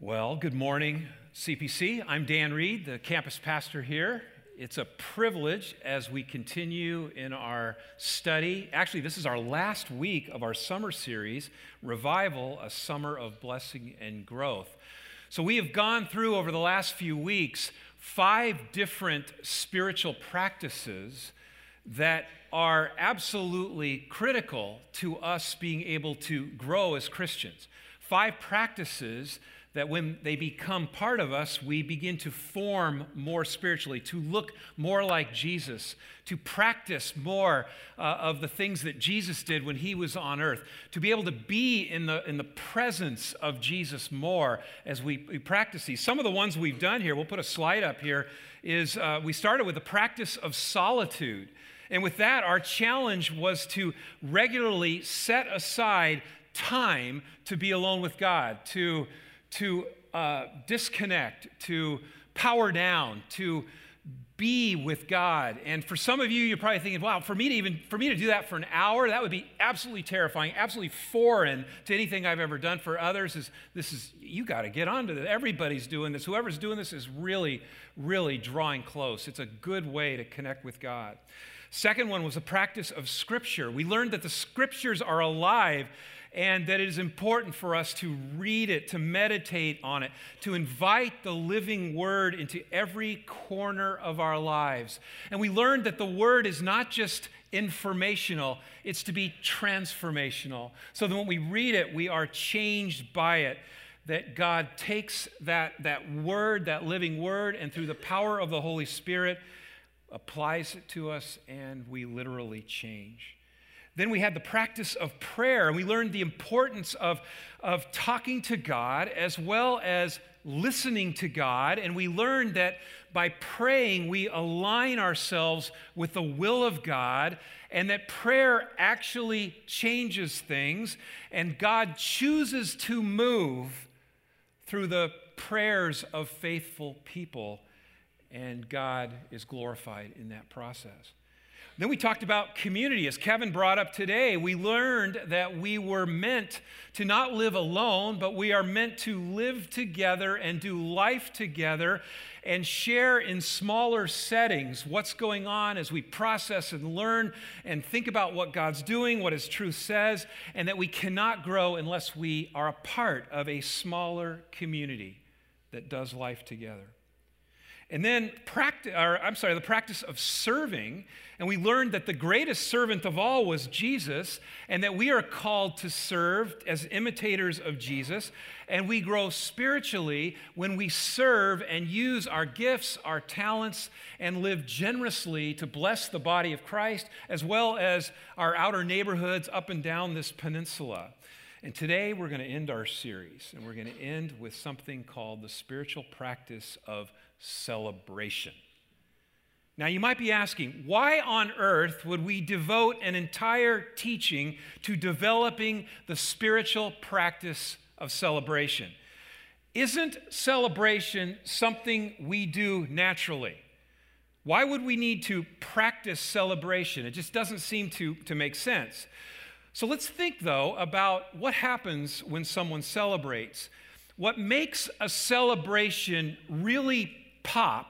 Well, good morning, CPC. I'm Dan Reed, the campus pastor here. It's a privilege as we continue in our study. Actually, this is our last week of our summer series, Revival, a Summer of Blessing and Growth. So we have gone through over the last few weeks 5 different spiritual practices that are absolutely critical to us being able to grow as Christians. 5 practices that when they become part of us, we begin to form more spiritually, to look more like Jesus, to practice more of the things that Jesus did when he was on earth, to be able to be in the presence of Jesus more as we practice these. Some of the ones we've done here, we'll put a slide up here, is we started with the practice of solitude. And with that, our challenge was to regularly set aside time to be alone with God, to disconnect, to power down, to be with God. And for some of you, you're probably thinking, wow, for me to do that for an hour, that would be absolutely terrifying, absolutely foreign to anything I've ever done. For others, you got to get onto this. Everybody's doing this. Whoever's doing this is really, really drawing close. It's a good way to connect with God. Second one was the practice of Scripture. We learned that the Scriptures are alive and that it is important for us to read it, to meditate on it, to invite the living Word into every corner of our lives. And we learned that the Word is not just informational, it's to be transformational. So that when we read it, we are changed by it. That God takes that Word, that living Word, and through the power of the Holy Spirit, applies it to us, and we literally change. Then we had the practice of prayer, and we learned the importance of talking to God as well as listening to God. And we learned that by praying, we align ourselves with the will of God, and that prayer actually changes things, and God chooses to move through the prayers of faithful people, and God is glorified in that process. Then we talked about community. As Kevin brought up today, we learned that we were meant to not live alone, but we are meant to live together and do life together and share in smaller settings what's going on as we process and learn and think about what God's doing, what His truth says, and that we cannot grow unless we are a part of a smaller community that does life together. And then the practice of serving, and we learned that the greatest servant of all was Jesus, and that we are called to serve as imitators of Jesus, and we grow spiritually when we serve and use our gifts, our talents, and live generously to bless the body of Christ, as well as our outer neighborhoods up and down this peninsula. And today we're going to end our series, and we're going to end with something called the spiritual practice of celebration. Now, you might be asking, why on earth would we devote an entire teaching to developing the spiritual practice of celebration? Isn't celebration something we do naturally? Why would we need to practice celebration? It just doesn't seem to make sense. So let's think, though, about what happens when someone celebrates. What makes a celebration really pop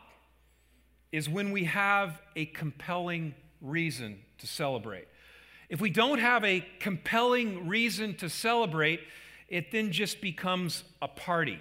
is when we have a compelling reason to celebrate. If we don't have a compelling reason to celebrate, it then just becomes a party.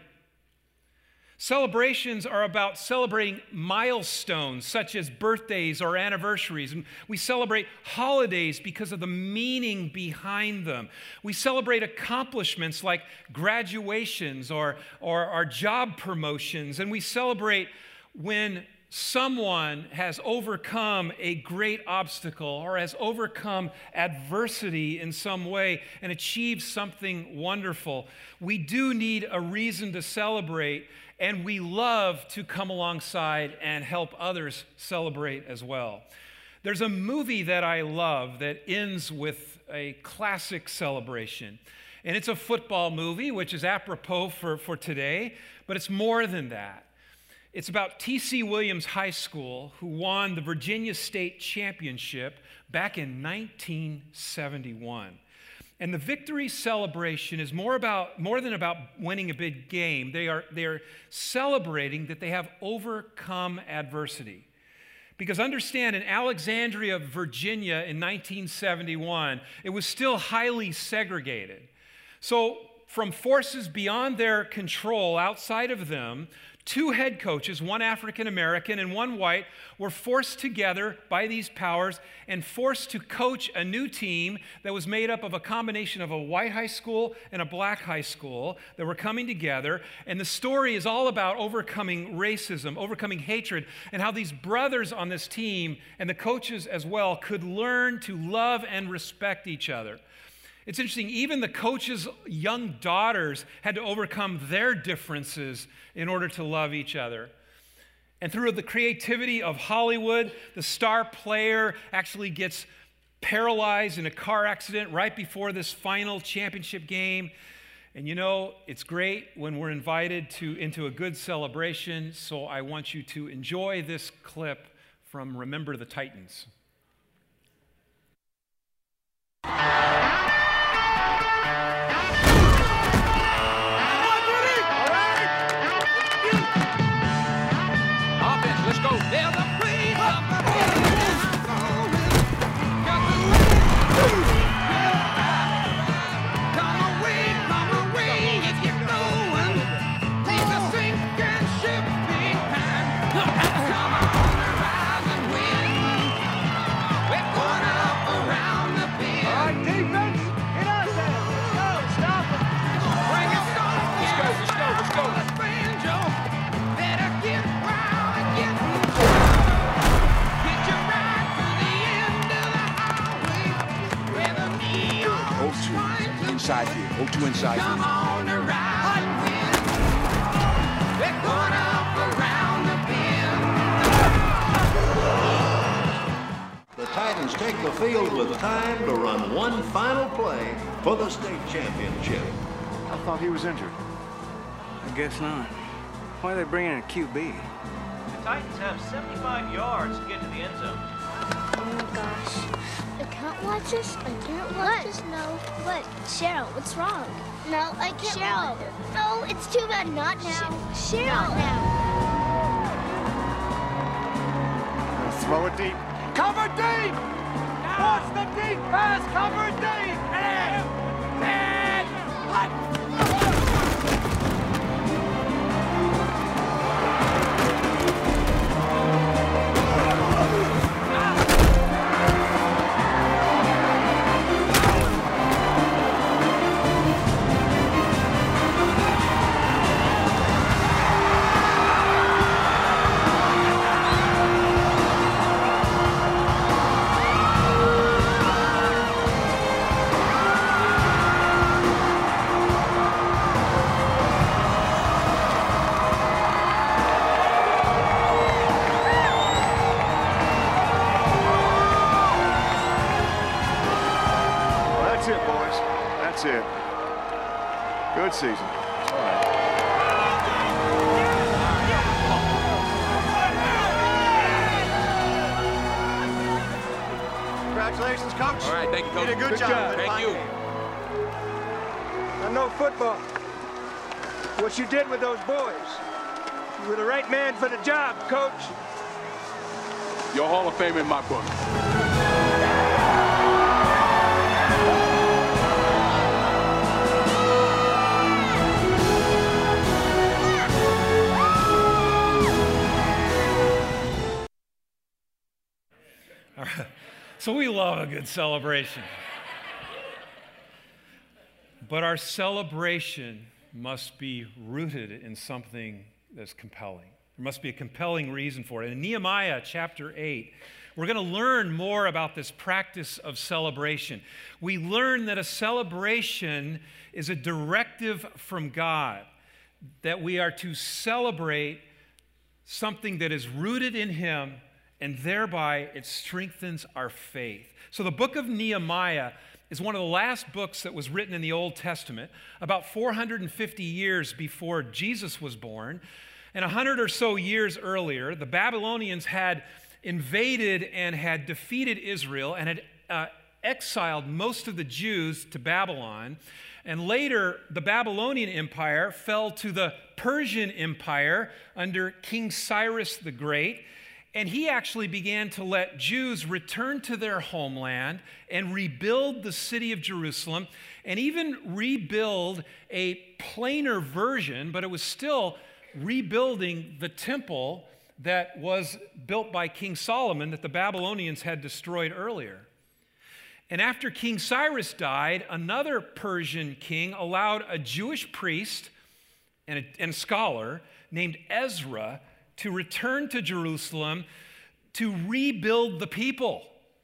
Celebrations are about celebrating milestones such as birthdays or anniversaries. And we celebrate holidays because of the meaning behind them. We celebrate accomplishments like graduations or our job promotions. And we celebrate when someone has overcome a great obstacle or has overcome adversity in some way and achieved something wonderful. We do need a reason to celebrate, and we love to come alongside and help others celebrate as well. There's a movie that I love that ends with a classic celebration. And it's a football movie, which is apropos for today, but it's more than that. It's about T.C. Williams High School, who won the Virginia State Championship back in 1971. And the victory celebration is more than about winning a big game. They are celebrating that they have overcome adversity. Because understand, in Alexandria, Virginia in 1971, it was still highly segregated. So from forces beyond their control, outside of them, two head coaches, one African American and one white, were forced together by these powers and forced to coach a new team that was made up of a combination of a white high school and a black high school that were coming together. And the story is all about overcoming racism, overcoming hatred, and how these brothers on this team and the coaches as well could learn to love and respect each other. It's interesting, even the coaches' young daughters had to overcome their differences in order to love each other. And through the creativity of Hollywood, the star player actually gets paralyzed in a car accident right before this final championship game. And you know, it's great when we're invited into a good celebration, so I want you to enjoy this clip from Remember the Titans. Inside here. 0-2 inside here. Come on around and win. We're going up around the bend. The Titans take the field with time to run one final play for the state championship. I thought he was injured. I guess not. Why are they bringing in a QB? The Titans have 75 yards to get to the end zone. Oh my gosh. I can't watch this. I can't watch this. No. What? Cheryl, what's wrong? No, I can't. Cheryl. No, it's too bad. Not now. Cheryl. Not now. Throw it deep. Cover deep! Watch the deep pass. Cover deep! And what? That's it. Good season. All right. Congratulations, Coach. All right, thank you, Coach. You did a good job. Thank you. I know football. What you did with those boys. You were the right man for the job, Coach. Your Hall of Fame in my book. All right. So we love a good celebration. But our celebration must be rooted in something that's compelling. There must be a compelling reason for it. In Nehemiah chapter 8, we're going to learn more about this practice of celebration. We learn that a celebration is a directive from God, that we are to celebrate something that is rooted in Him, and thereby it strengthens our faith. So the book of Nehemiah is one of the last books that was written in the Old Testament, about 450 years before Jesus was born. And 100 or so years earlier, the Babylonians had invaded and had defeated Israel and had exiled most of the Jews to Babylon. And later, the Babylonian Empire fell to the Persian Empire under King Cyrus the Great. And he actually began to let Jews return to their homeland and rebuild the city of Jerusalem, and even rebuild a plainer version, but it was still rebuilding the temple that was built by King Solomon that the Babylonians had destroyed earlier. And after King Cyrus died, another Persian king allowed a Jewish priest and a scholar named Ezra to return to Jerusalem to rebuild the people,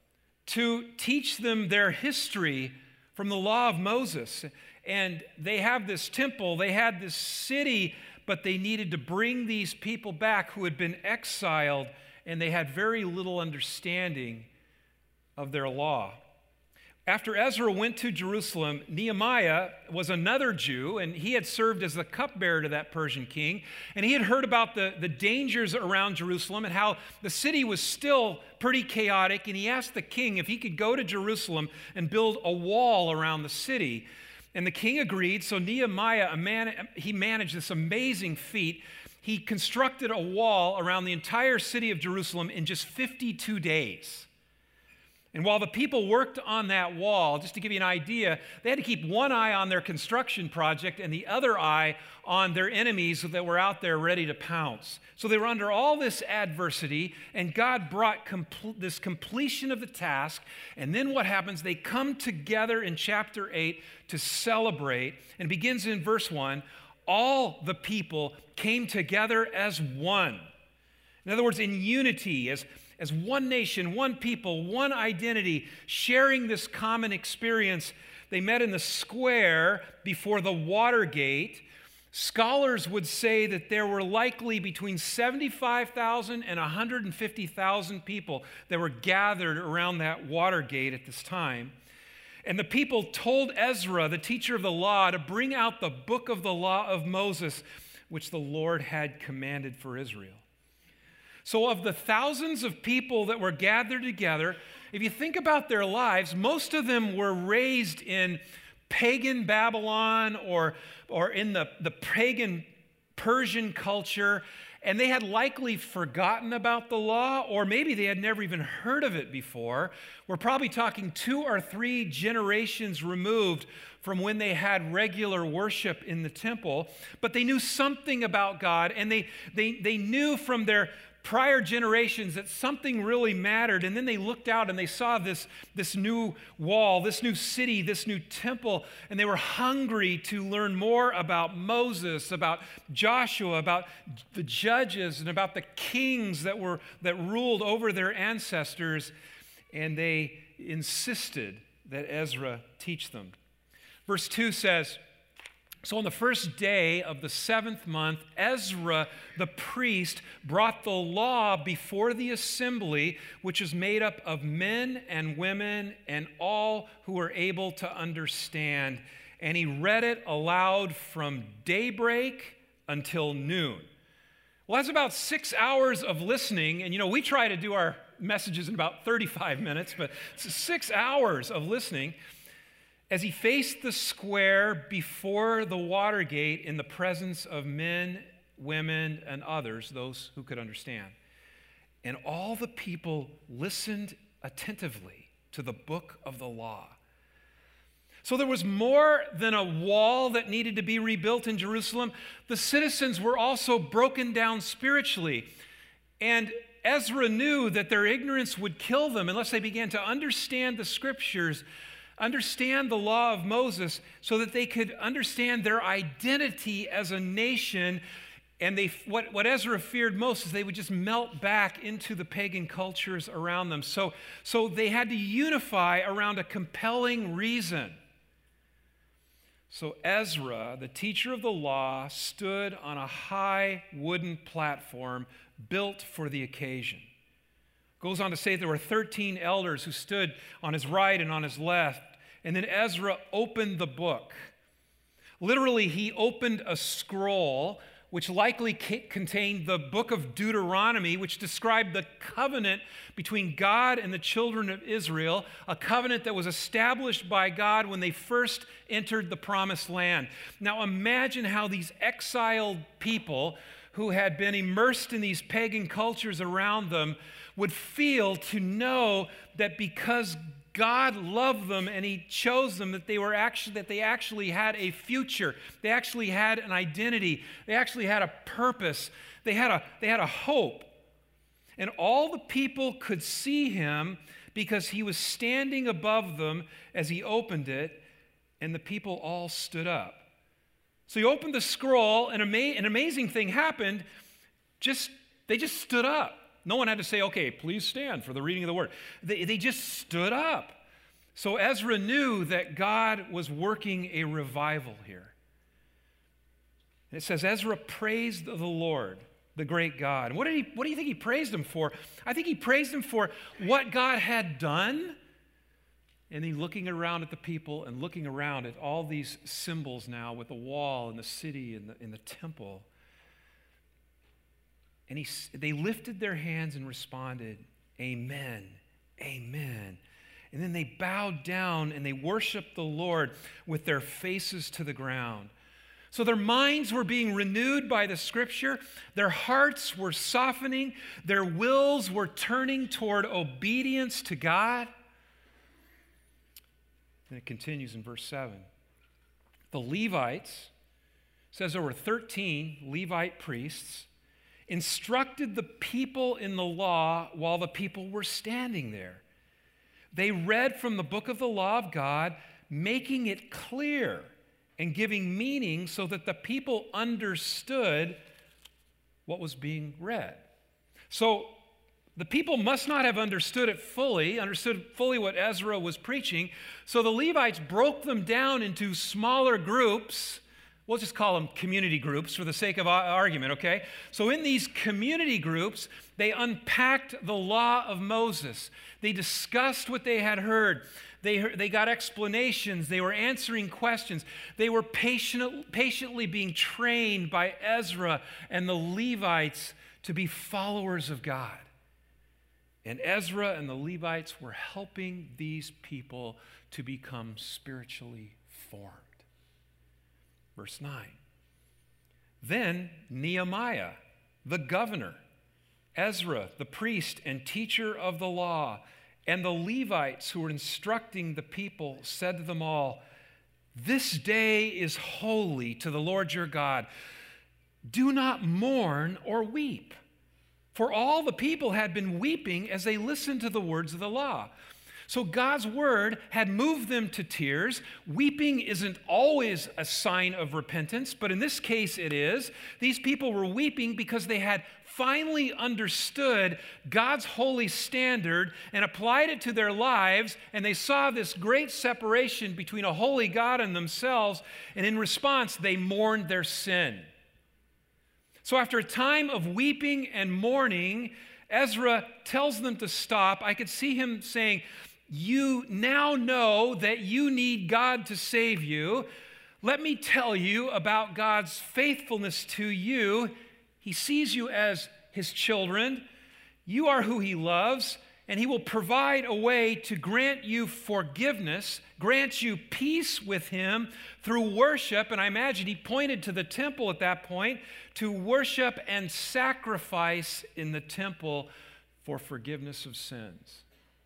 to teach them their history from the law of Moses. And they have this temple, they had this city, but they needed to bring these people back who had been exiled, and they had very little understanding of their law. After Ezra went to Jerusalem, Nehemiah was another Jew, and he had served as the cupbearer to that Persian king. And he had heard about the dangers around Jerusalem and how the city was still pretty chaotic. And he asked the king if he could go to Jerusalem and build a wall around the city. And the king agreed. So Nehemiah, he managed this amazing feat. He constructed a wall around the entire city of Jerusalem in just 52 days. And while the people worked on that wall, just to give you an idea, they had to keep one eye on their construction project and the other eye on their enemies that were out there ready to pounce. So they were under all this adversity, and God brought this completion of the task. And then what happens? They come together in chapter 8 to celebrate, and it begins in verse 1. All the people came together as one. In other words, in unity, as one nation, one people, one identity, sharing this common experience. They met in the square before the Watergate. Scholars would say that there were likely between 75,000 and 150,000 people that were gathered around that Watergate at this time. And the people told Ezra, the teacher of the law, to bring out the book of the law of Moses, which the Lord had commanded for Israel. So of the thousands of people that were gathered together, if you think about their lives, most of them were raised in pagan Babylon or in the pagan Persian culture, and they had likely forgotten about the law, or maybe they had never even heard of it before. We're probably talking 2 or 3 generations removed from when they had regular worship in the temple, but they knew something about God, and they knew from their prior generations that something really mattered. And then they looked out and they saw this new wall, this new city, this new temple, and they were hungry to learn more about Moses, about Joshua, about the judges, and about the kings that ruled over their ancestors. And they insisted that Ezra teach them. Verse 2 says, so on the first day of the 7th month, Ezra the priest brought the law before the assembly, which is made up of men and women and all who were able to understand. And he read it aloud from daybreak until noon. Well, that's about 6 hours of listening. And we try to do our messages in about 35 minutes, but it's 6 hours of listening as he faced the square before the Watergate in the presence of men, women, and others, those who could understand. And all the people listened attentively to the book of the law. So there was more than a wall that needed to be rebuilt in Jerusalem. The citizens were also broken down spiritually. And Ezra knew that their ignorance would kill them unless they began to understand the scriptures, understand the law of Moses, so that they could understand their identity as a nation. And what Ezra feared most is they would just melt back into the pagan cultures around them. So they had to unify around a compelling reason. So Ezra, the teacher of the law, stood on a high wooden platform built for the occasion. Goes on to say there were 13 elders who stood on his right and on his left. And then Ezra opened the book. Literally, he opened a scroll which likely contained the book of Deuteronomy, which described the covenant between God and the children of Israel, a covenant that was established by God when they first entered the promised land. Now imagine how these exiled people who had been immersed in these pagan cultures around them would feel to know that because God loved them and he chose them, that they actually had a future. They actually had an identity. They actually had a purpose. They had a hope. And all the people could see him because he was standing above them as he opened it, and the people all stood up. So he opened the scroll, and an amazing thing happened. They just stood up. No one had to say, okay, please stand for the reading of the word. They just stood up. So Ezra knew that God was working a revival here. And it says, Ezra praised the Lord, the great God. And what do you think he praised him for? I think he praised him for what God had done. And then looking around at the people and looking around at all these symbols now with the wall and the city and the temple. And they lifted their hands and responded, Amen, Amen. And then they bowed down and they worshiped the Lord with their faces to the ground. So their minds were being renewed by the scripture. Their hearts were softening. Their wills were turning toward obedience to God. And it continues in verse 7. The Levites, says there were 13 Levite priests, instructed the people in the law while the people were standing there. They read from the book of the law of God, making it clear and giving meaning so that the people understood what was being read. So the people must not have understood fully what Ezra was preaching. So the Levites broke them down into smaller groups. We'll just call them community groups for the sake of argument, okay? So in these community groups, they unpacked the law of Moses. They discussed what they had heard. They got explanations. They were answering questions. They were patiently being trained by Ezra and the Levites to be followers of God. And Ezra and the Levites were helping these people to become spiritually formed. Verse 9. Then Nehemiah, the governor, Ezra, the priest and teacher of the law, and the Levites who were instructing the people said to them all, "This day is holy to the Lord your God. Do not mourn or weep." For all the people had been weeping as they listened to the words of the law. So God's word had moved them to tears. Weeping isn't always a sign of repentance, but in this case it is. These people were weeping because they had finally understood God's holy standard and applied it to their lives, and they saw this great separation between a holy God and themselves, and in response, they mourned their sin. So after a time of weeping and mourning, Ezra tells them to stop. I could see him saying, "You now know that you need God to save you. Let me tell you about God's faithfulness to you. He sees you as his children. You are who he loves, and he will provide a way to grant you forgiveness, grant you peace with him through worship." And I imagine he pointed to the temple at that point, to worship and sacrifice in the temple for forgiveness of sins.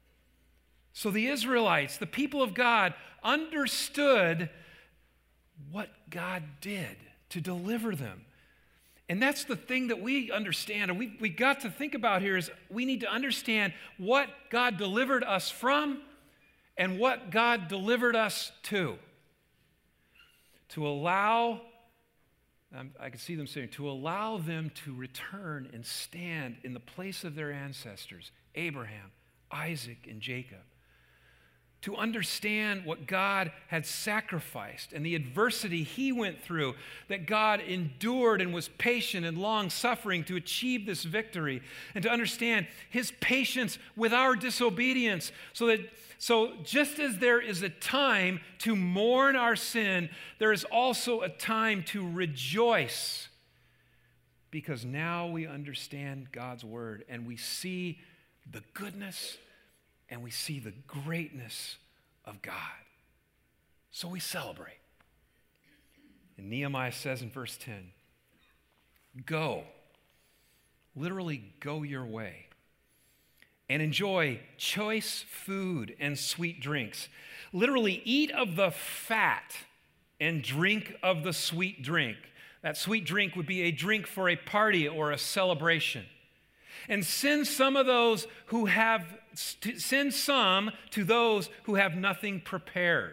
So the Israelites, the people of God, understood what God did to deliver them. And that's the thing that we understand, and we got to think about here is we need to understand what God delivered us from and what God delivered us to. To allow, I can see them saying, to allow them to return and stand in the place of their ancestors, Abraham, Isaac, and Jacob. To understand what God had sacrificed and the adversity he went through, that God endured and was patient and long-suffering to achieve this victory, and to understand his patience with our disobedience, so just as there is a time to mourn our sin, there is also a time to rejoice because now we understand God's word and we see the goodness and we see the greatness of God. So we celebrate. And Nehemiah says in verse 10, go, literally go your way, and enjoy choice food and sweet drinks. Literally eat of the fat and drink of the sweet drink. That sweet drink would be a drink for a party or a celebration. And send some to those who have nothing prepared.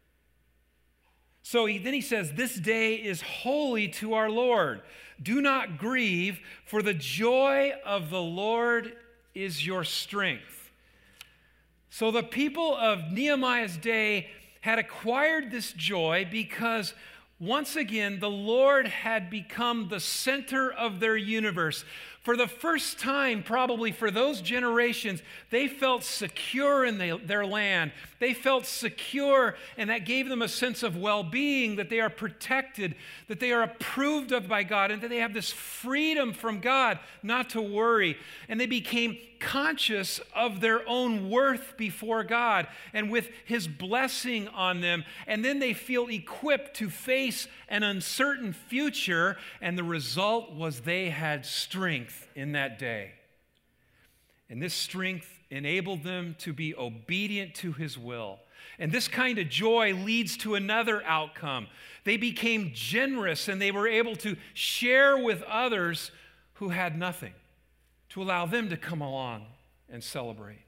So then he says, this day is holy to our Lord. Do not grieve, for the joy of the Lord is your strength. So the people of Nehemiah's day had acquired this joy because once again, the Lord had become the center of their universe. For the first time, probably for those generations, they felt secure in their land. They felt secure, and that gave them a sense of well-being, that they are protected, that they are approved of by God, and that they have this freedom from God not to worry. And they became conscious of their own worth before God and with His blessing on them. And then they feel equipped to face an uncertain future, and the result was they had strength in that day. And this strength enabled them to be obedient to His will. And this kind of joy leads to another outcome. They became generous, and they were able to share with others who had nothing, to allow them to come along and celebrate.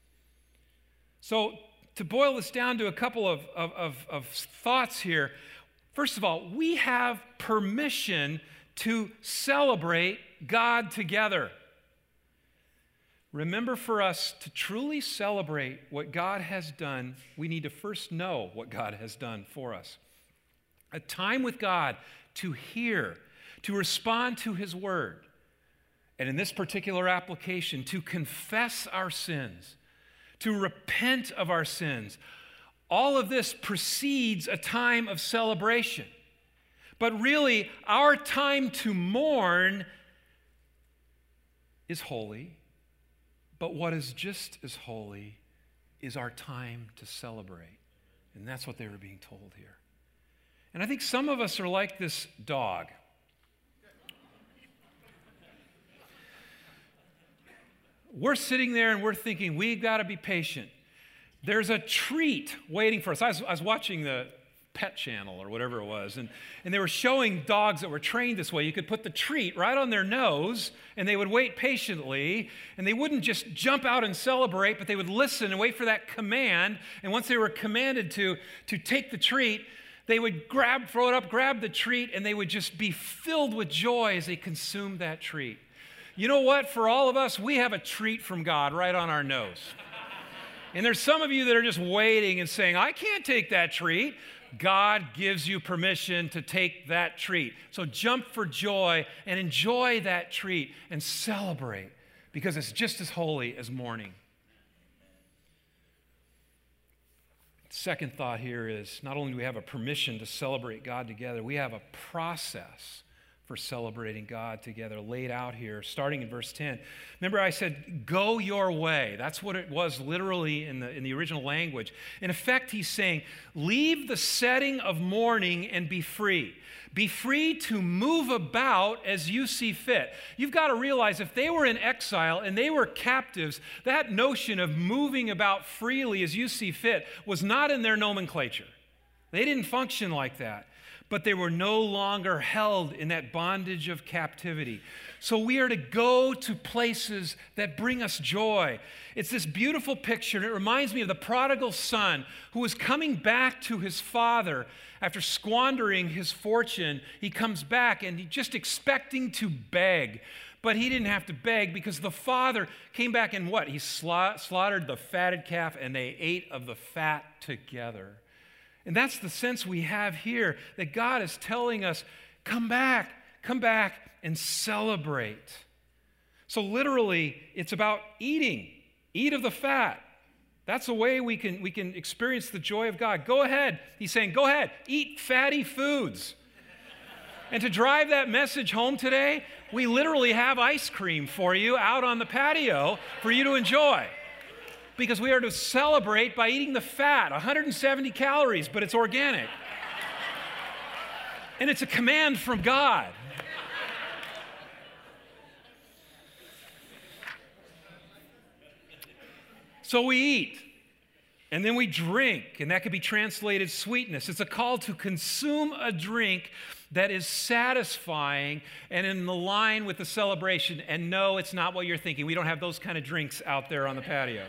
So to boil this down to a couple of thoughts here, first of all, we have permission to celebrate God together. Remember, for us to truly celebrate what God has done, we need to first know what God has done for us. A time with God to hear, to respond to His word, and in this particular application, to confess our sins, to repent of our sins. All of this precedes a time of celebration. But really, our time to mourn is holy, but what is just as holy is our time to celebrate. And that's what they were being told here. And I think some of us are like this dog. We're sitting there and we're thinking, we've got to be patient. There's a treat waiting for us. I was watching the Pet Channel or whatever it was, and they were showing dogs that were trained this way. You could put the treat right on their nose, and they would wait patiently, and they wouldn't just jump out and celebrate, but they would listen and wait for that command, and once they were commanded to take the treat, they would throw it up, grab the treat, and they would just be filled with joy as they consumed that treat. You know what? For all of us, we have a treat from God right on our nose. And there's some of you that are just waiting and saying, I can't take that treat. God gives you permission to take that treat. So jump for joy and enjoy that treat and celebrate, because it's just as holy as mourning. Second thought here is, not only do we have a permission to celebrate God together, we have a process for celebrating God together laid out here, starting in verse 10. Remember I said, go your way. That's what it was literally in the original language. In effect, he's saying, leave the setting of mourning and be free. Be free to move about as you see fit. You've got to realize, if they were in exile and they were captives, that notion of moving about freely as you see fit was not in their nomenclature. They didn't function like that. But they were no longer held in that bondage of captivity. So we are to go to places that bring us joy. It's this beautiful picture, and it reminds me of the prodigal son who was coming back to his father after squandering his fortune. He comes back and he's just expecting to beg. But he didn't have to beg, because the father came back and what? He slaughtered the fatted calf, and they ate of the fat together. And that's the sense we have here, that God is telling us, come back and celebrate. So literally, it's about eating. Eat of the fat. That's the way we can experience the joy of God. Go ahead. He's saying, go ahead, eat fatty foods. And to drive that message home today, we literally have ice cream for you out on the patio for you to enjoy. Because we are to celebrate by eating the fat, 170 calories, but it's organic. And it's a command from God. So we eat, and then we drink, and that could be translated sweetness. It's a call to consume a drink that is satisfying and in the line with the celebration. And no, it's not what you're thinking. We don't have those kind of drinks out there on the patio.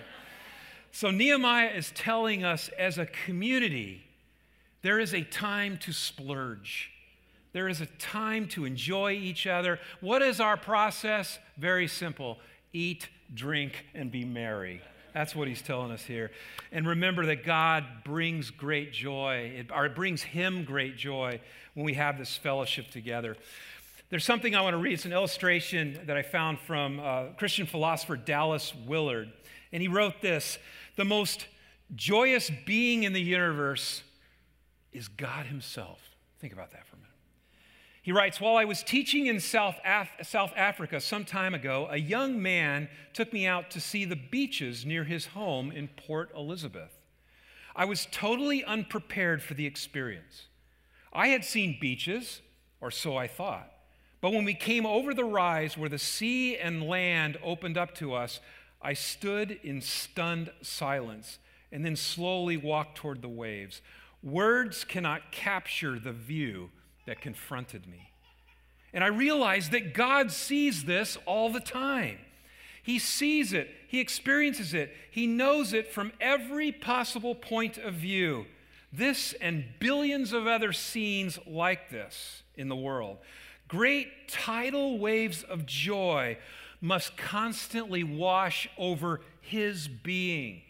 So Nehemiah is telling us as a community, there is a time to splurge. There is a time to enjoy each other. What is our process? Very simple. Eat, drink, and be merry. That's what he's telling us here. And remember that God brings great joy, or it brings him great joy when we have this fellowship together. There's something I want to read. It's an illustration that I found from Christian philosopher Dallas Willard. And he wrote this: the most joyous being in the universe is God himself. Think about that for a minute. He writes, while I was teaching in South Africa some time ago, a young man took me out to see the beaches near his home in Port Elizabeth. I was totally unprepared for the experience. I had seen beaches, or so I thought, but when we came over the rise where the sea and land opened up to us, I stood in stunned silence and then slowly walked toward the waves. Words cannot capture the view that confronted me. And I realized that God sees this all the time. He sees it. He experiences it. He knows it from every possible point of view. This and billions of other scenes like this in the world. Great tidal waves of joy must constantly wash over his being.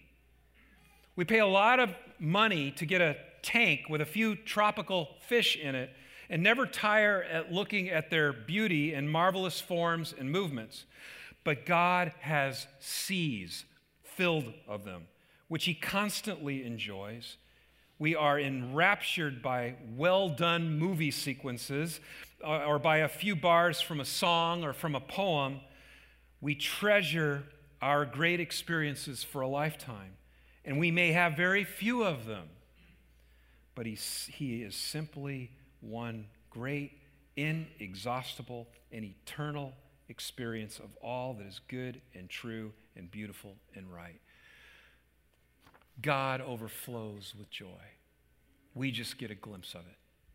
We pay a lot of money to get a tank with a few tropical fish in it and never tire at looking at their beauty and marvelous forms and movements. But God has seas filled of them, which he constantly enjoys. We are enraptured by well-done movie sequences or by a few bars from a song or from a poem. We treasure our great experiences for a lifetime, and we may have very few of them, but he is simply one great, inexhaustible, and eternal experience of all that is good and true and beautiful and right. God overflows with joy. We just get a glimpse of it.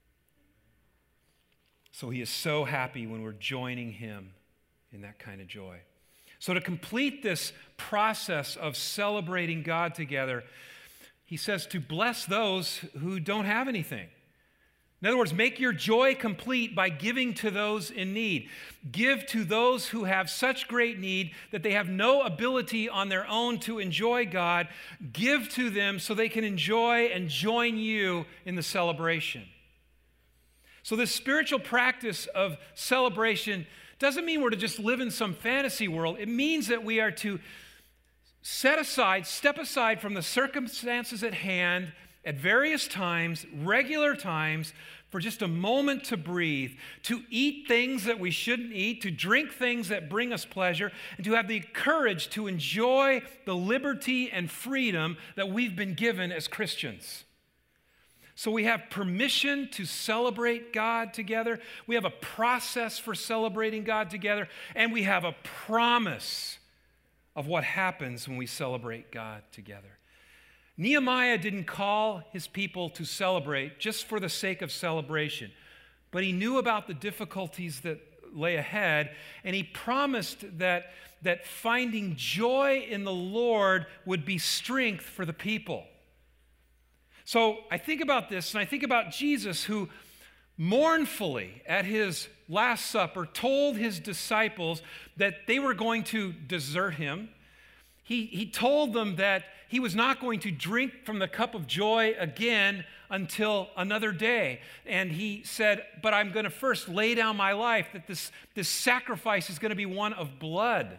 So he is so happy when we're joining him in that kind of joy. So to complete this process of celebrating God together, he says to bless those who don't have anything. In other words, make your joy complete by giving to those in need. Give to those who have such great need that they have no ability on their own to enjoy God. Give to them so they can enjoy and join you in the celebration. So this spiritual practice of celebration doesn't mean we're to just live in some fantasy world. It means that we are to step aside from the circumstances at hand at various times, regular times, for just a moment to breathe, to eat things that we shouldn't eat, to drink things that bring us pleasure, and to have the courage to enjoy the liberty and freedom that we've been given as Christians. So we have permission to celebrate God together. We have a process for celebrating God together, and we have a promise of what happens when we celebrate God together. Nehemiah didn't call his people to celebrate just for the sake of celebration, but he knew about the difficulties that lay ahead, and he promised that finding joy in the Lord would be strength for the people. So I think about this, and I think about Jesus, who mournfully at his Last Supper told his disciples that they were going to desert him. He told them that he was not going to drink from the cup of joy again until another day. And he said, but I'm going to first lay down my life, that this sacrifice is going to be one of blood.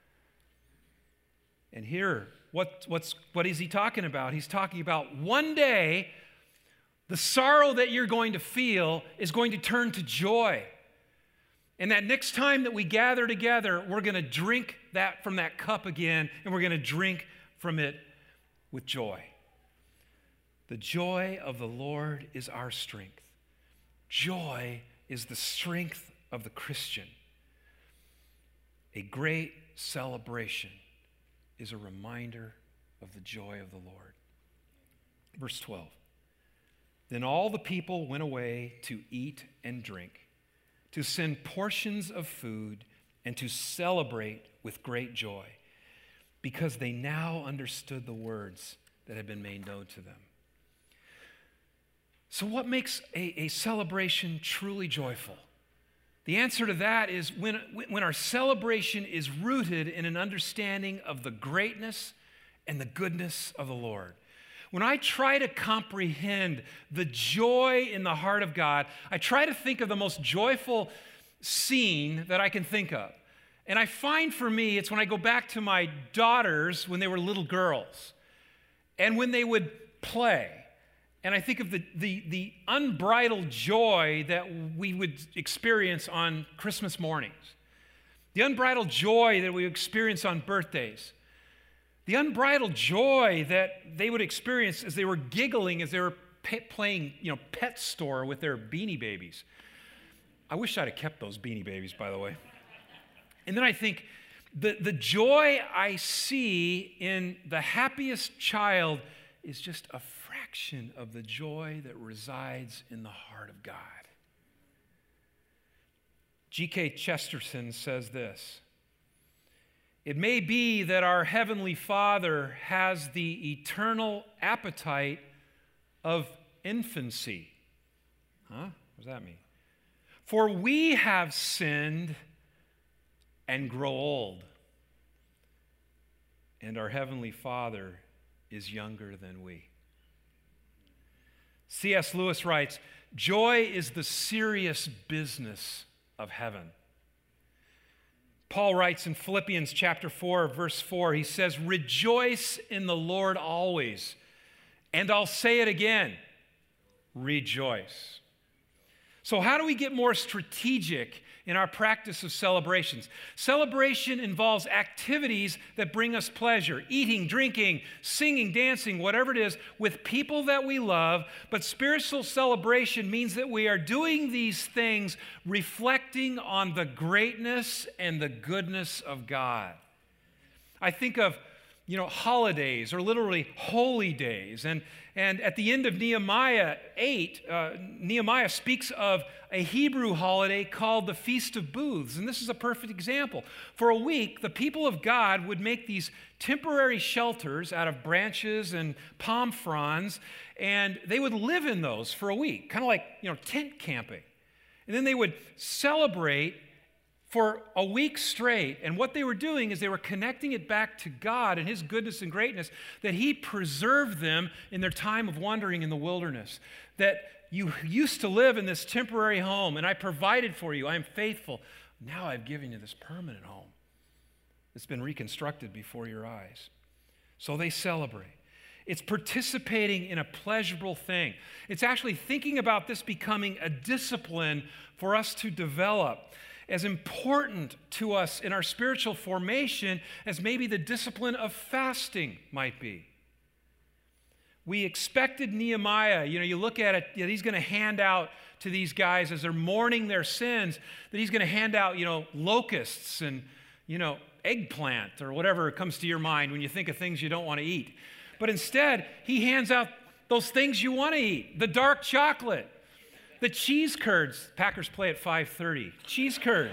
And here, what is he talking about? He's talking about one day The sorrow that you're going to feel is going to turn to joy. And that next time that we gather together, we're going to drink that from that cup again, and we're going to drink from it with joy. The joy of the Lord is our strength. Joy is the strength of the Christian. A great celebration is a reminder of the joy of the Lord. Verse 12. Then all the people went away to eat and drink, to send portions of food, and to celebrate with great joy, because they now understood the words that had been made known to them. So what makes a celebration truly joyful? The answer to that is when our celebration is rooted in an understanding of the greatness and the goodness of the Lord. When I try to comprehend the joy in the heart of God, I try to think of the most joyful scene that I can think of. And I find for me, it's when I go back to my daughters when they were little girls and when they would play. And I think of the unbridled joy that we would experience on Christmas mornings, the unbridled joy that we experience on birthdays, the unbridled joy that they would experience as they were giggling as they were playing, pet store with their Beanie Babies. I wish I'd have kept those Beanie Babies, by the way. And then I think the joy I see in the happiest child is just a fraction of the joy that resides in the heart of God. G.K. Chesterton says this: it may be that our Heavenly Father has the eternal appetite of infancy. Huh? What does that mean? For we have sinned and grow old, and our Heavenly Father is younger than we. C.S. Lewis writes, joy is the serious business of heaven. Paul writes in Philippians chapter 4, verse 4, he says, rejoice in the Lord always. And I'll say it again, rejoice. So how do we get more strategic in our practice of celebrations? Celebration involves activities that bring us pleasure, eating, drinking, singing, dancing, whatever it is, with people that we love. But spiritual celebration means that we are doing these things reflecting on the greatness and the goodness of God. I think of holidays, or literally holy days. And at the end of Nehemiah 8, Nehemiah speaks of a Hebrew holiday called the Feast of Booths. And this is a perfect example. For a week, the people of God would make these temporary shelters out of branches and palm fronds, and they would live in those for a week, kind of like, tent camping. And then they would celebrate for a week straight. And what they were doing is they were connecting it back to God and His goodness and greatness, that He preserved them in their time of wandering in the wilderness, that you used to live in this temporary home, and I provided for you. I am faithful. Now I've given you this permanent home. It's been reconstructed before your eyes. So they celebrate. It's participating in a pleasurable thing. It's actually thinking about this becoming a discipline for us to develop, as important to us in our spiritual formation as maybe the discipline of fasting might be. We expected Nehemiah, you look at it, he's going to hand out to these guys as they're mourning their sins, that he's going to hand out, locusts and, eggplant or whatever comes to your mind when you think of things you don't want to eat. But instead, he hands out those things you want to eat, the dark chocolate, the cheese curds. Packers play at 5:30. Cheese curds.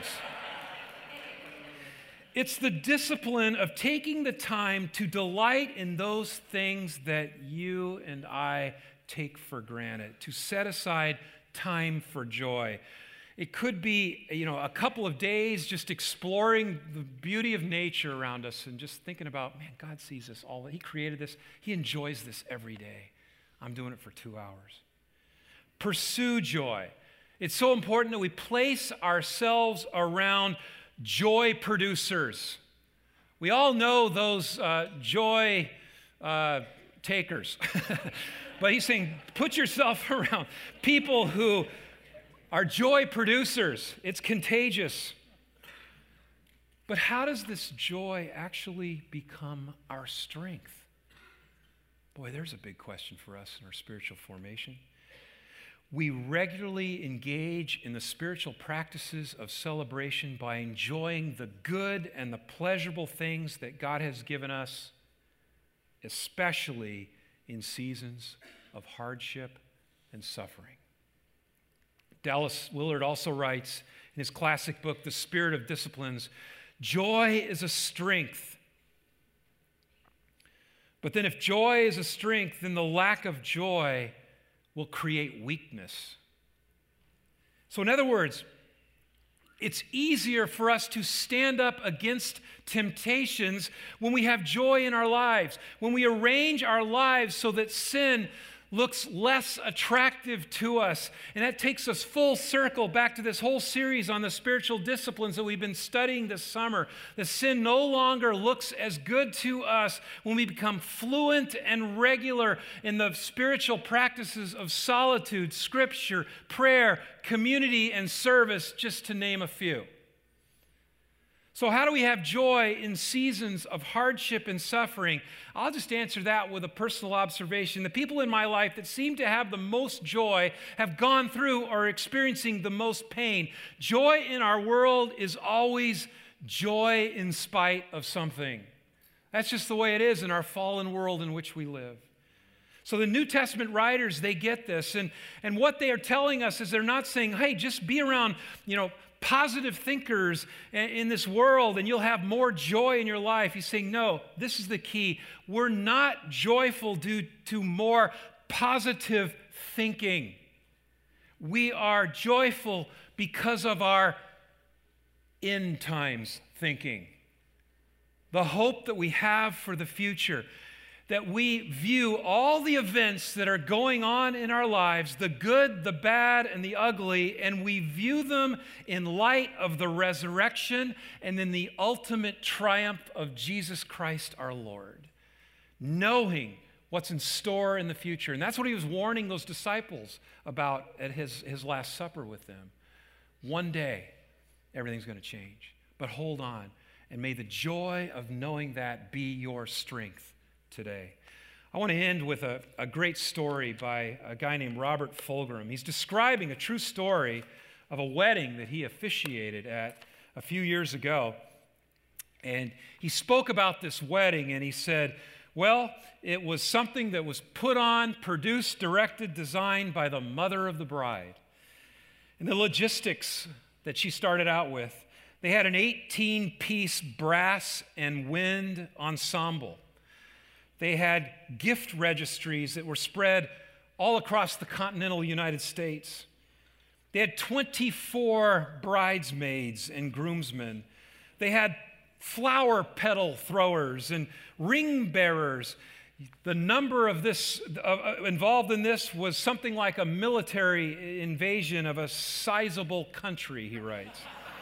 It's the discipline of taking the time to delight in those things that you and I take for granted, to set aside time for joy. It could be, a couple of days just exploring the beauty of nature around us and just thinking about, man, God sees this all. He created this. He enjoys this every day. I'm doing it for 2 hours. Pursue joy. It's so important that we place ourselves around joy producers. We all know those joy takers. But he's saying, put yourself around people who are joy producers. It's contagious. But how does this joy actually become our strength? Boy, there's a big question for us in our spiritual formation. We regularly engage in the spiritual practices of celebration by enjoying the good and the pleasurable things that God has given us, especially in seasons of hardship and suffering. Dallas Willard also writes in his classic book, The Spirit of Disciplines, joy is a strength. But then if joy is a strength, then the lack of joy will create weakness. So in other words, it's easier for us to stand up against temptations when we have joy in our lives, when we arrange our lives so that sin looks less attractive to us. And that takes us full circle back to this whole series on the spiritual disciplines that we've been studying this summer. That sin no longer looks as good to us when we become fluent and regular in the spiritual practices of solitude, scripture, prayer, community, and service, just to name a few. So how do we have joy in seasons of hardship and suffering? I'll just answer that with a personal observation. The people in my life that seem to have the most joy have gone through or are experiencing the most pain. Joy in our world is always joy in spite of something. That's just the way it is in our fallen world in which we live. So the New Testament writers, they get this. And what they are telling us is they're not saying, hey, just be around, positive thinkers in this world and you'll have more joy in your life. He's saying, no, this is the key. We're not joyful due to more positive thinking. We are joyful because of our end times thinking. The hope that we have for the future. That we view all the events that are going on in our lives, the good, the bad, and the ugly, and we view them in light of the resurrection and then the ultimate triumph of Jesus Christ our Lord, knowing what's in store in the future. And that's what he was warning those disciples about at his Last Supper with them. One day, everything's going to change. But hold on, and may the joy of knowing that be your strength today. I want to end with a great story by a guy named Robert Fulghum. He's describing a true story of a wedding that he officiated at a few years ago. And he spoke about this wedding and he said, well, it was something that was put on, produced, directed, designed by the mother of the bride. And the logistics that she started out with, they had an 18-piece brass and wind ensemble. They had gift registries that were spread all across the continental United States. They had 24 bridesmaids and groomsmen. They had flower petal throwers and ring bearers. The number of this involved in this was something like a military invasion of a sizable country, he writes.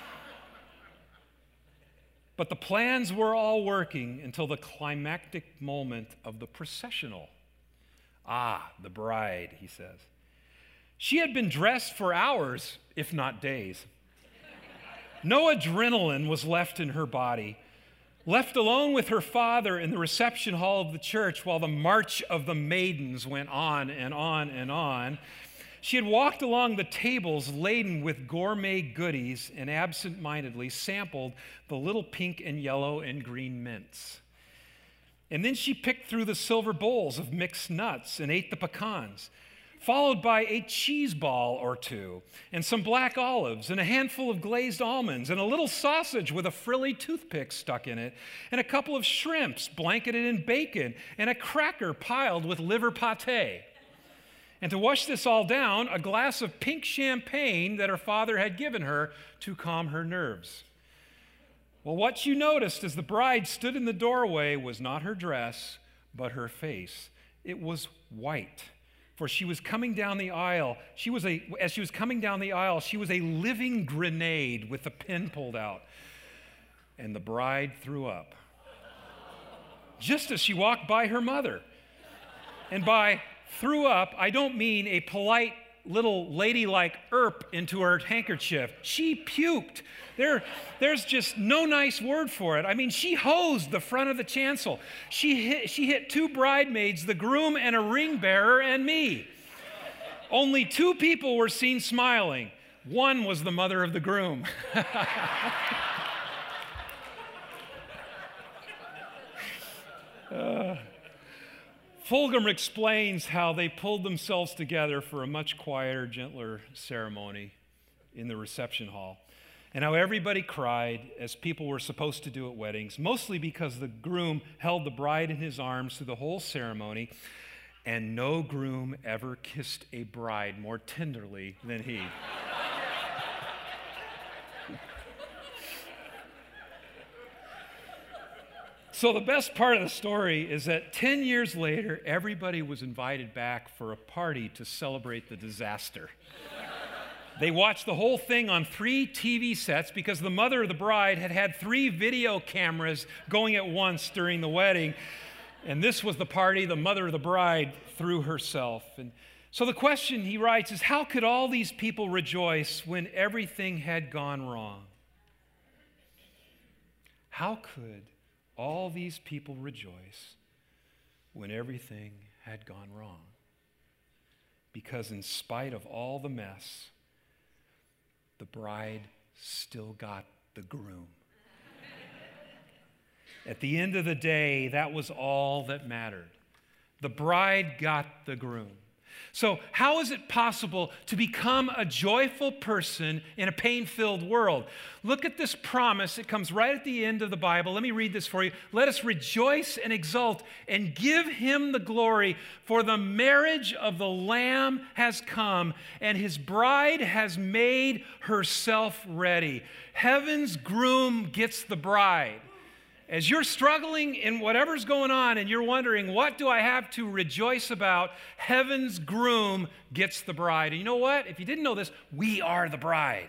But the plans were all working until the climactic moment of the processional. The bride, he says. She had been dressed for hours, if not days. No adrenaline was left in her body. Left alone with her father in the reception hall of the church while the march of the maidens went on and on and on, she had walked along the tables laden with gourmet goodies and absent-mindedly sampled the little pink and yellow and green mints. And then she picked through the silver bowls of mixed nuts and ate the pecans, followed by a cheese ball or two and some black olives and a handful of glazed almonds and a little sausage with a frilly toothpick stuck in it and a couple of shrimps blanketed in bacon and a cracker piled with liver pate. And to wash this all down, a glass of pink champagne that her father had given her to calm her nerves. Well, what you noticed as the bride stood in the doorway was not her dress, but her face. It was white, for she was coming down the aisle. As she was coming down the aisle, she was a living grenade with the pin pulled out. And the bride threw up, just as she walked by her mother. And by threw up, I don't mean a polite little ladylike into her handkerchief. She puked. There's just no nice word for it. I mean, she hosed the front of the chancel. She hit 2 bridesmaids, the groom and a ring bearer, and me. Only 2 people were seen smiling. One was the mother of the groom. Fulgham explains how they pulled themselves together for a much quieter, gentler ceremony in the reception hall, and how everybody cried, as people were supposed to do at weddings, mostly because the groom held the bride in his arms through the whole ceremony, and no groom ever kissed a bride more tenderly than he. So the best part of the story is that 10 years later, everybody was invited back for a party to celebrate the disaster. They watched the whole thing on 3 TV sets because the mother of the bride had 3 video cameras going at once during the wedding. And this was the party the mother of the bride threw herself. And so the question, he writes, is how could all these people rejoice when everything had gone wrong? How could all these people rejoice when everything had gone wrong? Because in spite of all the mess, the bride still got the groom. At the end of the day, that was all that mattered. The bride got the groom. So how is it possible to become a joyful person in a pain-filled world? Look at this promise. It comes right at the end of the Bible. Let me read this for you. Let us rejoice and exult and give him the glory, for the marriage of the Lamb has come, and his bride has made herself ready. Heaven's groom gets the bride. As you're struggling in whatever's going on and you're wondering, what do I have to rejoice about? Heaven's groom gets the bride. And you know what? If you didn't know this, we are the bride.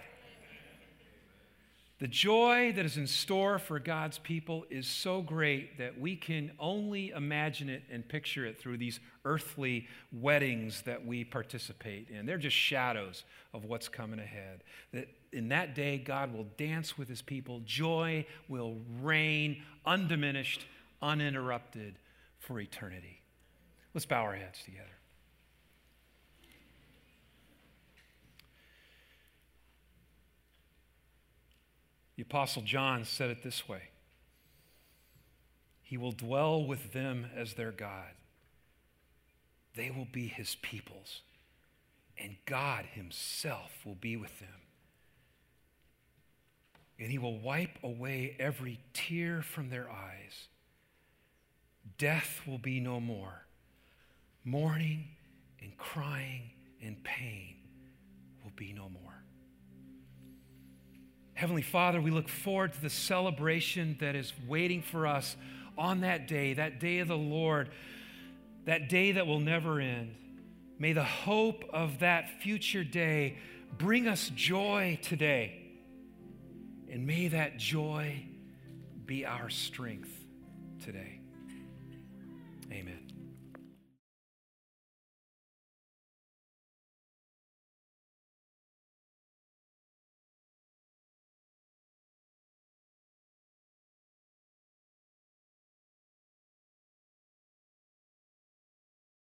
The joy that is in store for God's people is so great that we can only imagine it and picture it through these earthly weddings that we participate in. They're just shadows of what's coming ahead. That in that day, God will dance with his people. Joy will reign undiminished, uninterrupted for eternity. Let's bow our heads together. The Apostle John said it this way: he will dwell with them as their God. They will be his peoples, and God himself will be with them. And he will wipe away every tear from their eyes. Death will be no more. Mourning and crying and pain will be no more. Heavenly Father, we look forward to the celebration that is waiting for us on that day of the Lord, that day that will never end. May the hope of that future day bring us joy today. And may that joy be our strength today. Amen.